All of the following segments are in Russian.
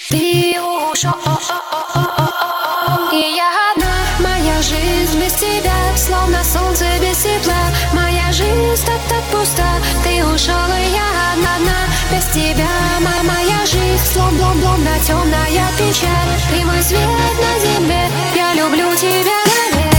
Ты ушел, и я одна. Моя жизнь без тебя, словно солнце без тепла. Моя жизнь так пуста. Ты ушел, и я одна. Без тебя моя жизнь словно темная печаль. Ты мой свет на земле, я люблю тебя навек.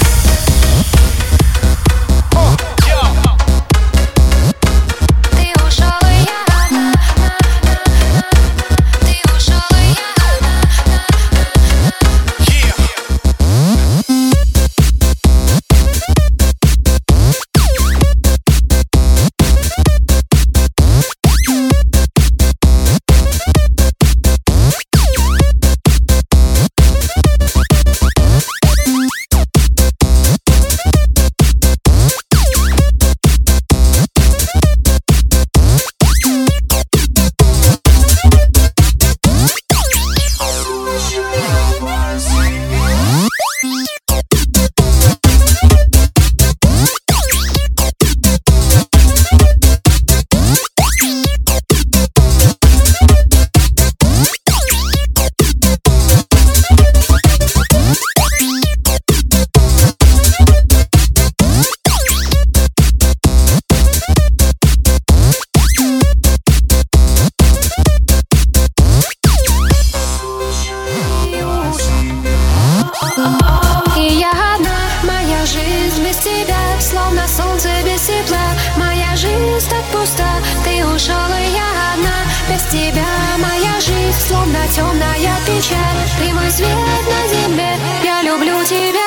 И я одна, моя жизнь без тебя, словно солнце без тепла. Моя жизнь так пуста. Ты ушел, и я одна. Без тебя моя жизнь словно темная печаль. Ты мой свет на земле, я люблю тебя.